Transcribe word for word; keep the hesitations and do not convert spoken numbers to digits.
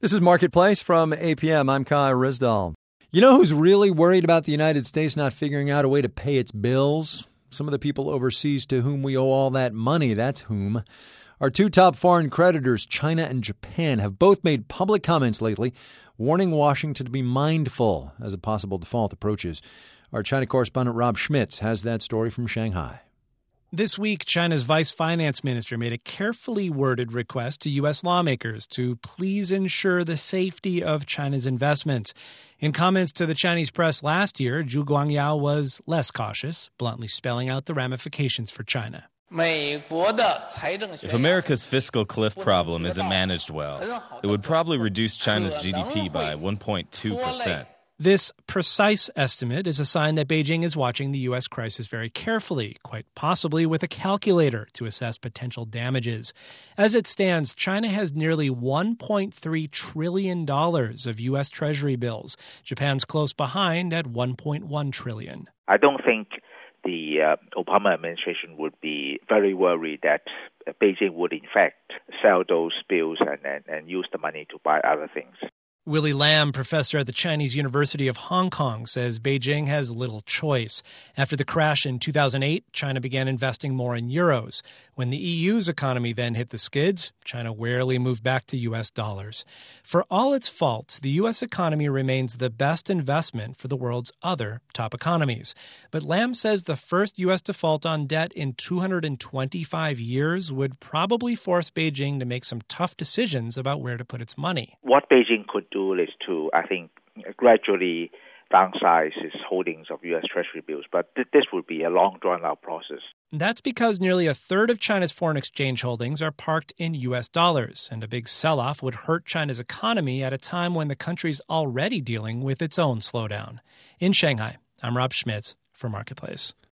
This is Marketplace from A P M. I'm Kai Rizdal. You know who's really worried about the United States not figuring out a way to pay its bills? Some of the people overseas to whom we owe all that money, that's whom. Our two top foreign creditors, China and Japan, have both made public comments lately warning Washington to be mindful as a possible default approaches. Our China correspondent Rob Schmitz has that story from Shanghai. This week, China's vice finance minister made a carefully worded request to U S lawmakers to please ensure the safety of China's investments. In comments to the Chinese press last year, Zhu Guangyao was less cautious, bluntly spelling out the ramifications for China. If America's fiscal cliff problem isn't managed well, it would probably reduce China's G D P by one point two percent. This precise estimate is a sign that Beijing is watching the U S crisis very carefully, quite possibly with a calculator to assess potential damages. As it stands, China has nearly one point three trillion dollars of U S Treasury bills. Japan's close behind at one point one trillion dollars. I don't think the uh, Obama administration would be very worried that Beijing would, in fact, sell those bills and, and, and use the money to buy other things. Willie Lam, professor at the Chinese University of Hong Kong, says Beijing has little choice. After the crash in two thousand eight, China began investing more in euros. When the E U's economy then hit the skids, China warily moved back to U S dollars. For all its faults, the U S economy remains the best investment for the world's other top economies. But Lam says the first U S default on debt in two hundred twenty-five years would probably force Beijing to make some tough decisions about where to put its money. What Beijing could do is to, I think, gradually downsize its holdings of U S Treasury bills. But th- this would be a long, drawn-out process. That's because nearly a third of China's foreign exchange holdings are parked in U S dollars, and a big sell-off would hurt China's economy at a time when the country's already dealing with its own slowdown. In Shanghai, I'm Rob Schmitz for Marketplace.